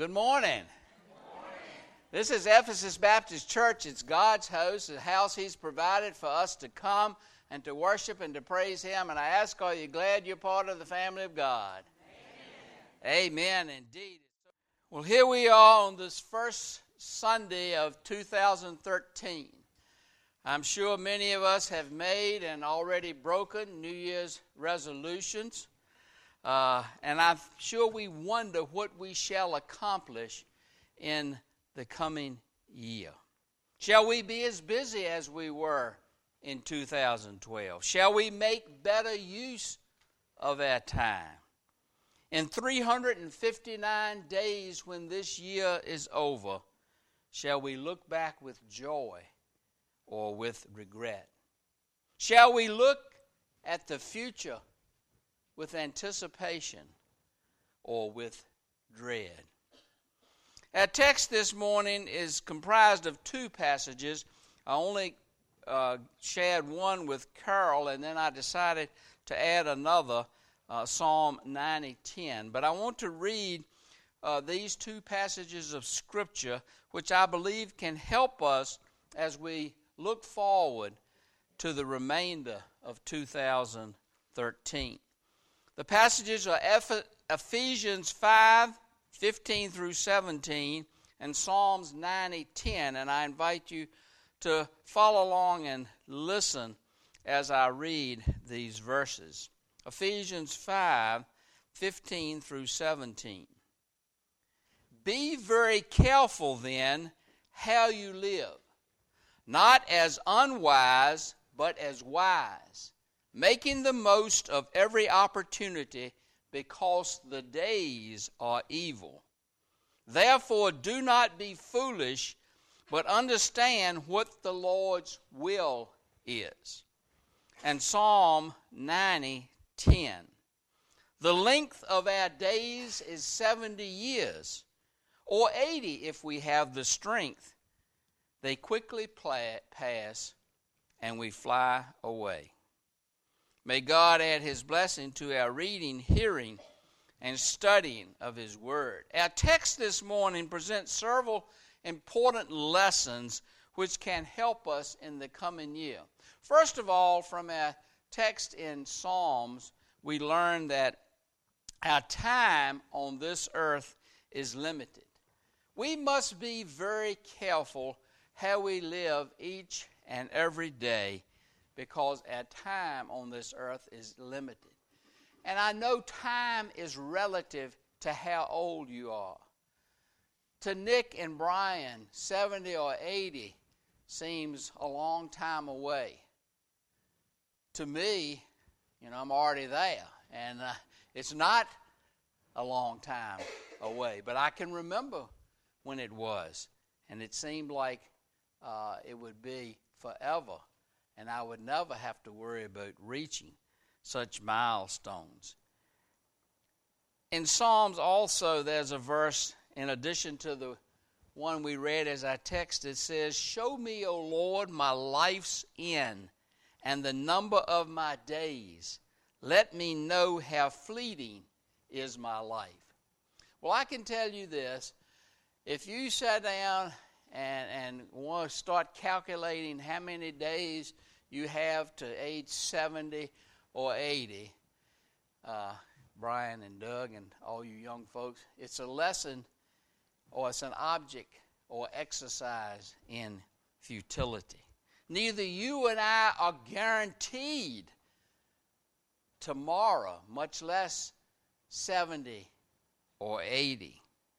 Good morning. This is Ephesus Baptist Church. It's God's house, the house He's provided for us to come and to worship and to praise Him. And I ask, are you glad you're part of the family of God? Amen. Amen, indeed. Well, here we are on this first Sunday of 2013. I'm sure many of us have made and already broken New Year's resolutions. And I'm sure we wonder what we shall accomplish in the coming year. Shall we be as busy as we were in 2012? Shall we make better use of our time? In 359 days when this year is over, shall we look back with joy or with regret? Shall we look at the future with anticipation or with dread? Our text this morning is comprised of two passages. I only shared one with Carol, and then I decided to add another, Psalm 90:10. But I want to read these two passages of Scripture, which I believe can help us as we look forward to the remainder of 2013. The passages are Ephesians 5:15 through 17, and Psalms 90:10, and I invite you to follow along and listen as I read these verses. Ephesians 5:15 through 17. Be very careful then how you live, not as unwise, but as wise, making the most of every opportunity, because the days are evil. Therefore do not be foolish, but understand what the Lord's will is. And Psalm 90:10. The length of our days is 70 years, or 80 if we have the strength. They quickly pass, and we fly away. May God add His blessing to our reading, hearing, and studying of His Word. Our text this morning presents several important lessons which can help us in the coming year. First of all, from our text in Psalms, we learn that our time on this earth is limited. We must be very careful how we live each and every day, because our time on this earth is limited. And I know time is relative to how old you are. To Nick and Brian, 70 or 80 seems a long time away. To me, I'm already there, and it's not a long time away. But I can remember when it was, and it seemed like it would be forever. And I would never have to worry about reaching such milestones. In Psalms also, there's a verse, in addition to the one we read as our text, it says, "Show me, O Lord, my life's end, and the number of my days. Let me know how fleeting is my life." Well, I can tell you this. If you sat down and want to start calculating how many days you have to age 70 or 80, Brian and Doug and all you young folks, it's a lesson, or it's an object or exercise in futility. Neither you and I are guaranteed tomorrow, much less 70 or 80.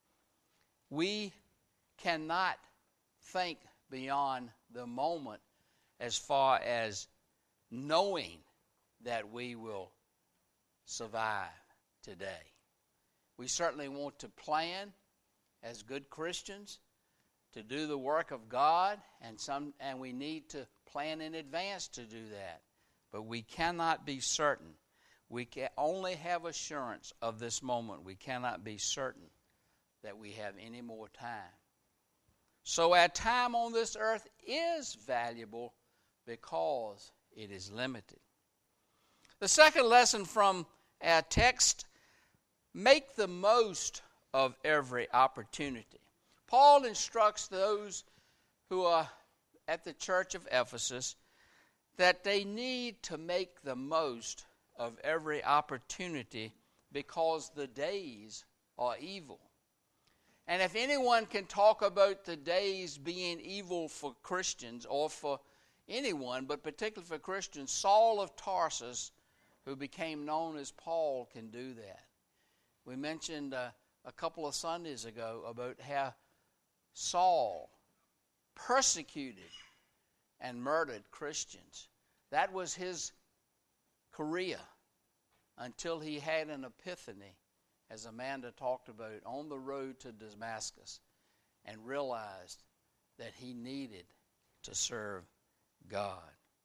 We cannot think beyond the moment as far as knowing that we will survive today. We certainly want to plan as good Christians to do the work of God, and we need to plan in advance to do that. But we cannot be certain. We can only have assurance of this moment. We cannot be certain that we have any more time. So our time on this earth is valuable because it is limited. The second lesson from our text, make the most of every opportunity. Paul instructs those who are at the church of Ephesus that they need to make the most of every opportunity because the days are evil. And if anyone can talk about the days being evil for Christians or for anyone, but particularly for Christians, Saul of Tarsus, who became known as Paul, can do that. We mentioned a couple of Sundays ago about how Saul persecuted and murdered Christians. That was his career until he had an epiphany, as Amanda talked about, on the road to Damascus, and realized that he needed to serve God.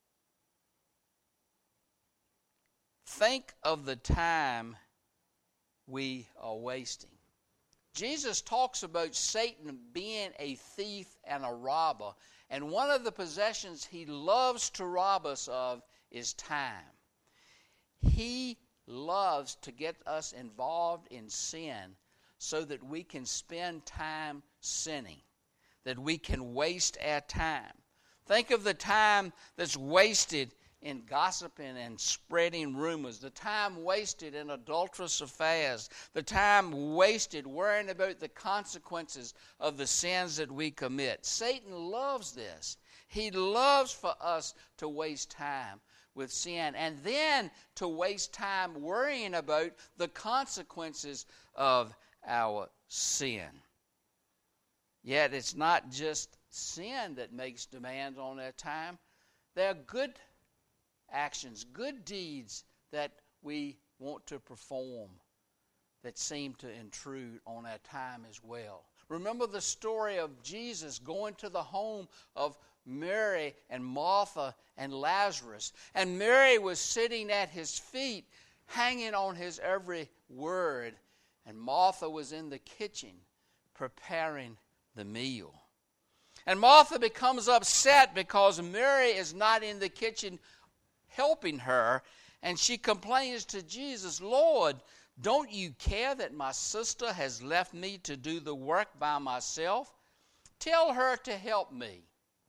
Think of the time we are wasting. Jesus talks about Satan being a thief and a robber, and one of the possessions he loves to rob us of is time. He loves to get us involved in sin so that we can spend time sinning, that we can waste our time. Think of the time that's wasted in gossiping and spreading rumors, the time wasted in adulterous affairs, the time wasted worrying about the consequences of the sins that we commit. Satan loves this. He loves for us to waste time with sin and then to waste time worrying about the consequences of our sin. Yet it's not just sin that makes demands on our time. There are good actions, good deeds that we want to perform that seem to intrude on our time as well. Remember the story of Jesus going to the home of Mary and Martha and Lazarus. And Mary was sitting at his feet, hanging on his every word. And Martha was in the kitchen preparing the meal. And Martha becomes upset because Mary is not in the kitchen helping her. And she complains to Jesus, "Lord, don't you care that my sister has left me to do the work by myself? Tell her to help me."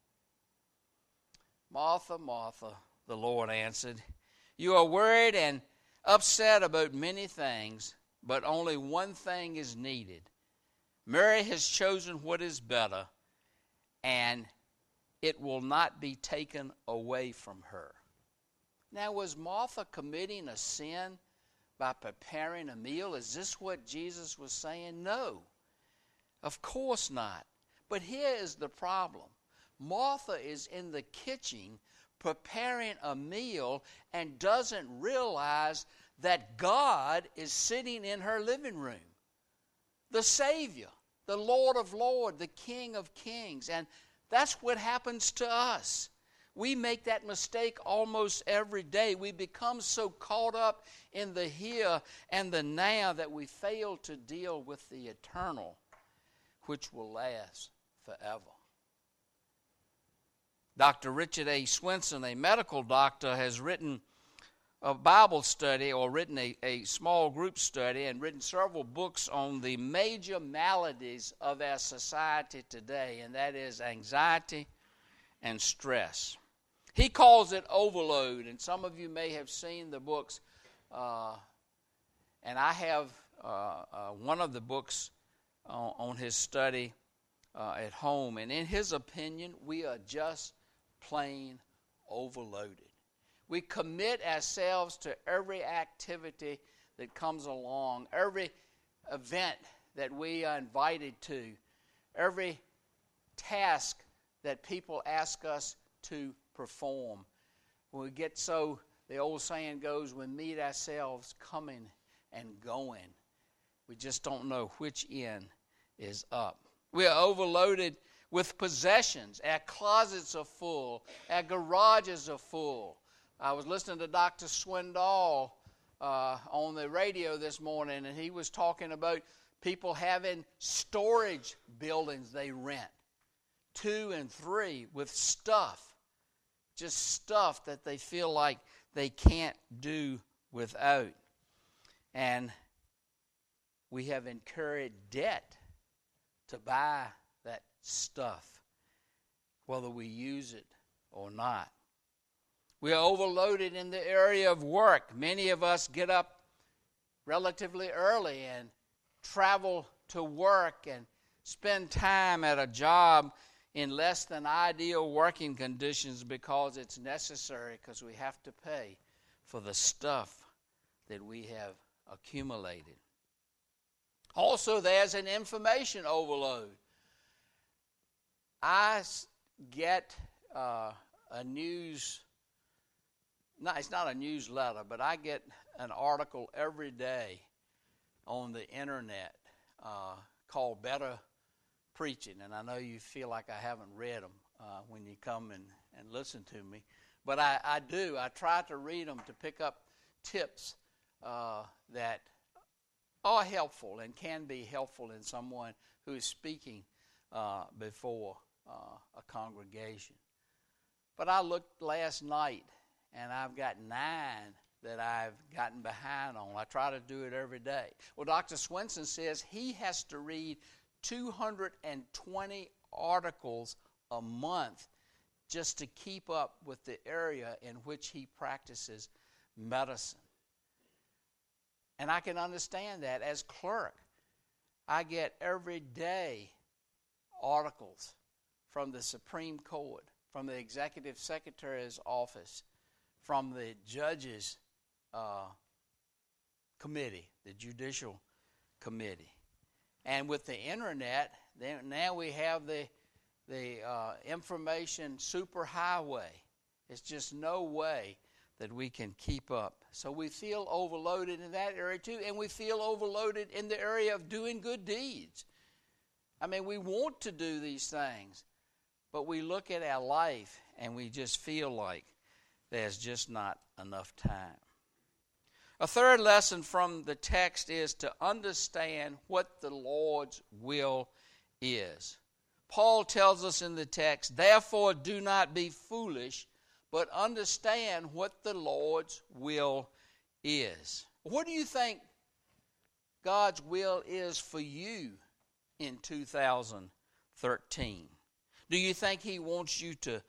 "Martha, Martha," the Lord answered, "you are worried and upset about many things, but only one thing is needed. Mary has chosen what is better, and it will not be taken away from her." Now, was Martha committing a sin by preparing a meal? Is this what Jesus was saying? No, of course not. But here is the problem. Martha is in the kitchen preparing a meal and doesn't realize that God is sitting in her living room. The Savior, the Lord of Lords, the King of Kings. And that's what happens to us. We make that mistake almost every day. We become so caught up in the here and the now that we fail to deal with the eternal, which will last forever. Dr. Richard A. Swenson, a medical doctor, has written a Bible study or written a small group study and written several books on the major maladies of our society today, and that is anxiety and stress. He calls it overload, and some of you may have seen the books, and I have one of the books on his study at home, and in his opinion, we are just plain overloaded. We commit ourselves to every activity that comes along, every event that we are invited to, every task that people ask us to perform. When we get so, the old saying goes, we meet ourselves coming and going. We just don't know which end is up. We are overloaded with possessions. Our closets are full. Our garages are full. I was listening to Dr. Swindoll on the radio this morning, and he was talking about people having storage buildings they rent, 2 and 3, with stuff. Just stuff that they feel like they can't do without. And we have incurred debt to buy that stuff, whether we use it or not. We are overloaded in the area of work. Many of us get up relatively early and travel to work and spend time at a job in less than ideal working conditions because it's necessary, because we have to pay for the stuff that we have accumulated. Also, there's an information overload. I get a news, no, it's not a newsletter, but I get an article every day on the internet called Better Preaching. And I know you feel like I haven't read them when you come and listen to me. But I do. I try to read them to pick up tips that are helpful and can be helpful in someone who is speaking before a congregation. But I looked last night, and I've got 9 that I've gotten behind on. I try to do it every day. Well, Dr. Swenson says he has to read 220 articles a month just to keep up with the area in which he practices medicine. And I can understand that. As clerk, I get every day articles from the Supreme Court, from the Executive Secretary's office, from the judge's committee, the Judicial Committee. And with the internet, now we have the information superhighway. It's just no way that we can keep up. So we feel overloaded in that area too, and we feel overloaded in the area of doing good deeds. I mean, we want to do these things, but we look at our life and we just feel like there's just not enough time. A third lesson from the text is to understand what the Lord's will is. Paul tells us in the text, therefore do not be foolish, but understand what the Lord's will is. What do you think God's will is for you in 2013? Do you think He wants you to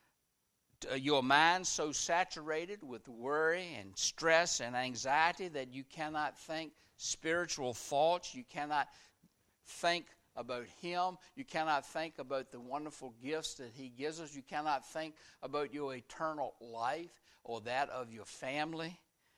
your mind so saturated with worry and stress and anxiety that you cannot think spiritual thoughts, you cannot think about Him, you cannot think about the wonderful gifts that He gives us, you cannot think about your eternal life or that of your family?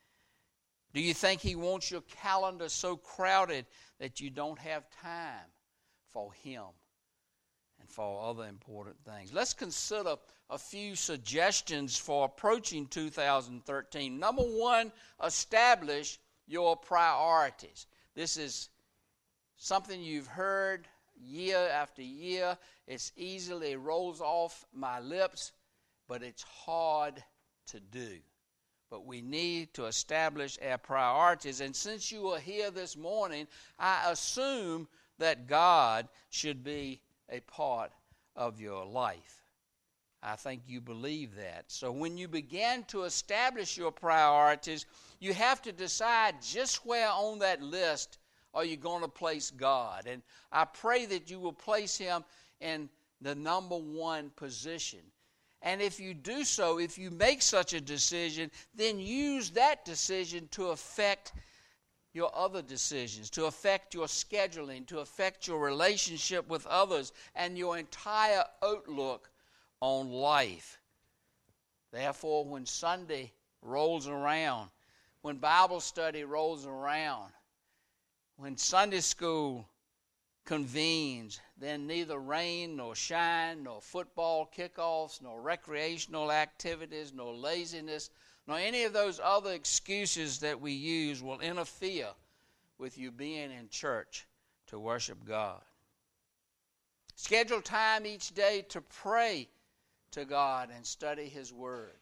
Do you think He wants your calendar so crowded that you don't have time for Him and for other important things? Let's consider a few suggestions for approaching 2013. Number one, establish your priorities. This is something you've heard year after year. It easily rolls off my lips, but it's hard to do. But we need to establish our priorities. And since you are here this morning, I assume that God should be a part of your life. I think you believe that. So when you begin to establish your priorities, you have to decide just where on that list are you going to place God. And I pray that you will place Him in the number one position. And if you do so, if you make such a decision, then use that decision to affect your other decisions, to affect your scheduling, to affect your relationship with others, and your entire outlook on life. Therefore, when Sunday rolls around, when Bible study rolls around, when Sunday school convenes, then neither rain nor shine, nor football kickoffs, nor recreational activities, nor laziness, nor any of those other excuses that we use will interfere with you being in church to worship God. Schedule time each day to pray to God and study His Word.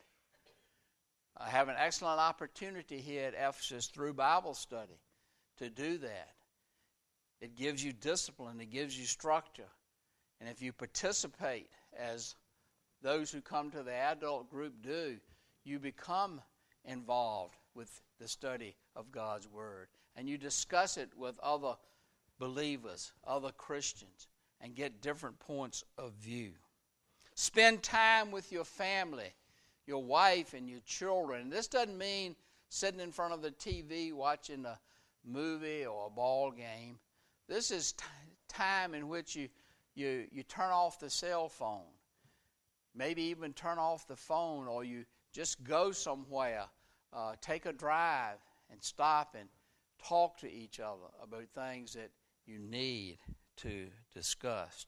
I have an excellent opportunity here at Ephesus through Bible study to do that. It gives you discipline. It gives you structure. And if you participate, as those who come to the adult group do, you become involved with the study of God's Word. and you discuss it with other believers, other Christians, and get different points of view. Spend time with your family, your wife and your children. And this doesn't mean sitting in front of the TV watching a movie or a ball game. This is time in which you turn off the cell phone. Maybe even turn off the phone, or you just go somewhere, take a drive and stop and talk to each other about things that you need to discuss.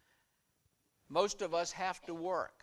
Most of us have to work,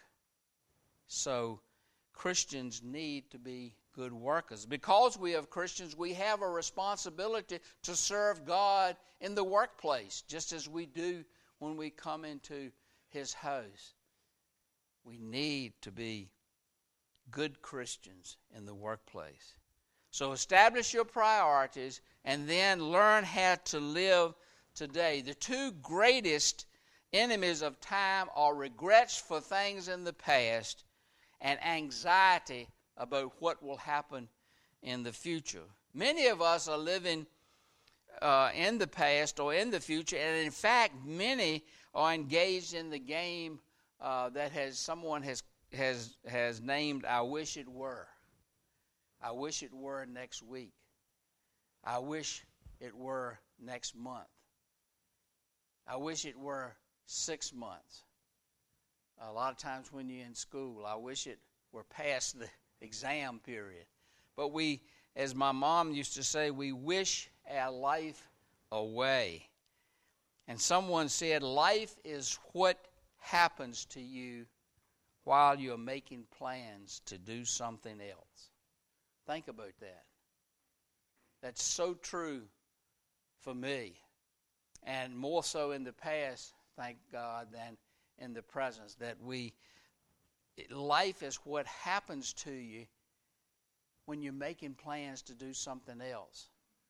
so Christians need to be good workers. Because we are Christians, we have a responsibility to serve God in the workplace, just as we do when we come into His house. We need to be good Christians in the workplace. So establish your priorities and then learn how to live today. The two greatest enemies of time are regrets for things in the past and anxiety about what will happen in the future. Many of us are living in the past or in the future, and in fact, many are engaged in the game that someone has named "I wish it were." I wish it were next week. I wish it were next month. I wish it were 6 months. A lot of times when you're in school, I wish it were past the exam period. But we, as my mom used to say, we wish our life away. And someone said, life is what happens to you while you're making plans to do something else. Think about that. That's so true for me, and more so in the past, thank God, than in the present. That life is what happens to you when you're making plans to do something else.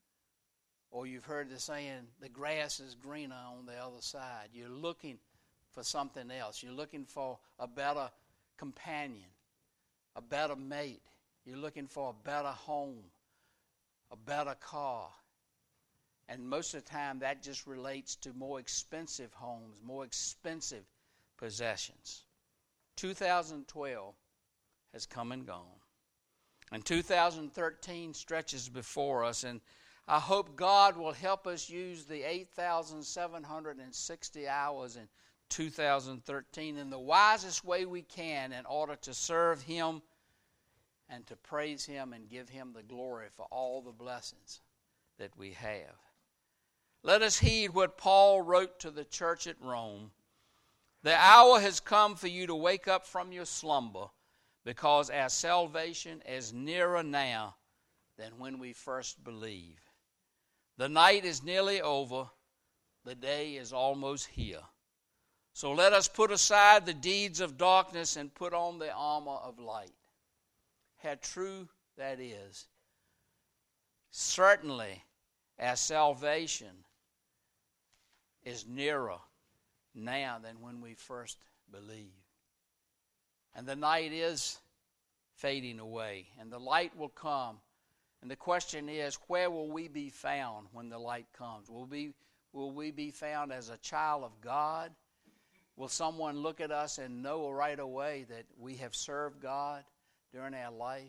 Or you've heard the saying, the grass is greener on the other side. You're looking for something else. You're looking for a better companion, a better mate. You're looking for a better home, a better car. And most of the time that just relates to more expensive homes, more expensive possessions. 2012 has come and gone. And 2013 stretches before us, and I hope God will help us use the 8,760 hours in 2013 in the wisest way we can in order to serve Him and to praise Him and give Him the glory for all the blessings that we have. Let us heed what Paul wrote to the church at Rome. The hour has come for you to wake up from your slumber, because our salvation is nearer now than when we first believed. The night is nearly over. The day is almost here. So let us put aside the deeds of darkness and put on the armor of light. How true that is. Certainly, our salvation is nearer now than when we first believed. And the night is fading away, and the light will come. And the question is, where will we be found when the light comes? Will we be found as a child of God? Will someone look at us and know right away that we have served God during our life?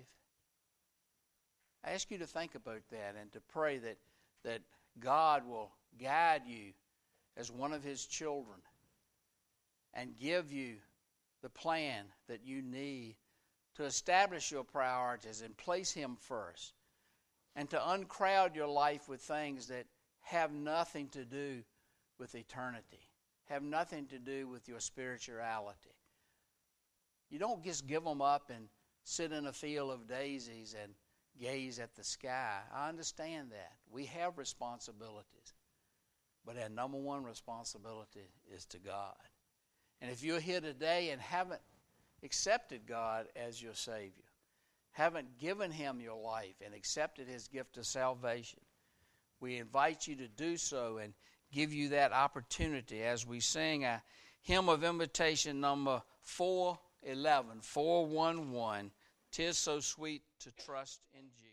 I ask you to think about that and to pray that God will guide you as one of His children and give you the plan that you need to establish your priorities and place Him first, and to uncrowd your life with things that have nothing to do with eternity, have nothing to do with your spirituality. You don't just give them up and sit in a field of daisies and gaze at the sky. I understand that. We have responsibilities. But our number one responsibility is to God. And if you're here today and haven't accepted God as your Savior, haven't given Him your life and accepted His gift of salvation, we invite you to do so and give you that opportunity as we sing a hymn of invitation number 411, 411, "'Tis so sweet to trust in Jesus."